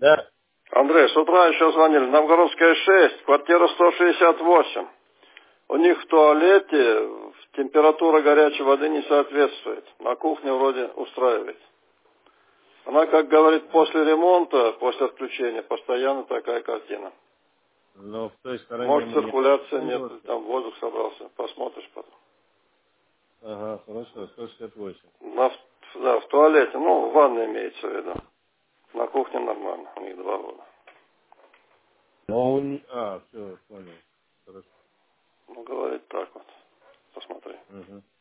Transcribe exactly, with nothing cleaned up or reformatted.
Да. Андрей, с утра еще звонили. Новгородская шесть, квартира сто шестьдесят восемь. У них в туалете температура горячей воды не соответствует. На кухне вроде устраивает. Она, как говорит, после ремонта, после отключения, постоянно такая картина. Но в той стороне Может, мы не... циркуляция нет, там воздух собрался. Посмотришь потом. Ага, хорошо, сто шестьдесят восемь. На, в- да, в туалете, ну, в ванной имеется в виду. На кухне нормально, у них два года. Но он... А, все, понял. Хорошо. Ну, говорит так вот. Посмотри. Угу.